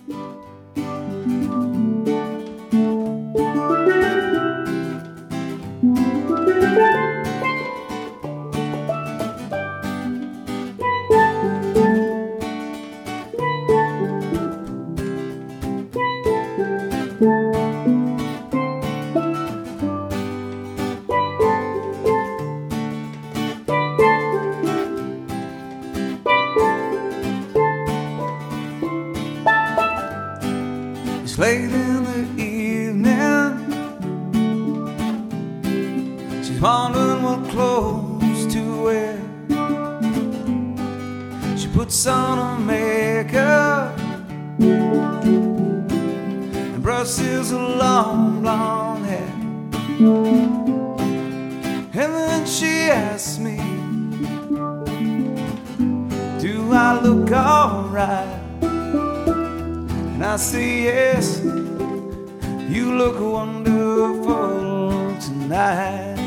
It's late in the evening. She's wondering what clothes to wear. She puts on her makeup and brushes her long blonde hair. And then she asks me, do I look alright? And I say yes, you look wonderful tonight.